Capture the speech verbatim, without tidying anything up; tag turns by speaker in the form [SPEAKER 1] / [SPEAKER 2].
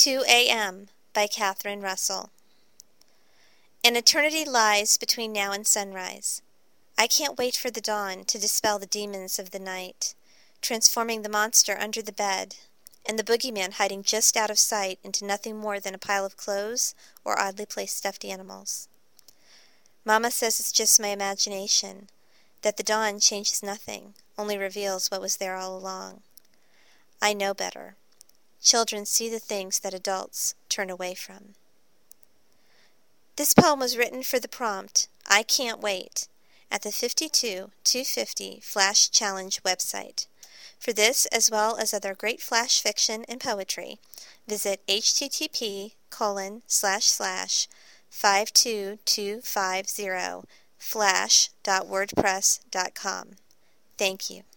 [SPEAKER 1] two A M by Catherine Russell. An eternity lies between now and sunrise. I can't wait for the dawn to dispel the demons of the night, transforming the monster under the bed and the boogeyman hiding just out of sight into nothing more than a pile of clothes or oddly placed stuffed animals. Mama says it's just my imagination, that the dawn changes nothing, only reveals what was there all along. I know better. Children see the things that adults turn away from. This poem was written for the prompt, I Can't Wait, at the fifty-two two fifty Flash Challenge website. For this, as well as other great flash fiction and poetry, visit http colon slash slash five two two five zero flash dot wordpress dot com. Thank you.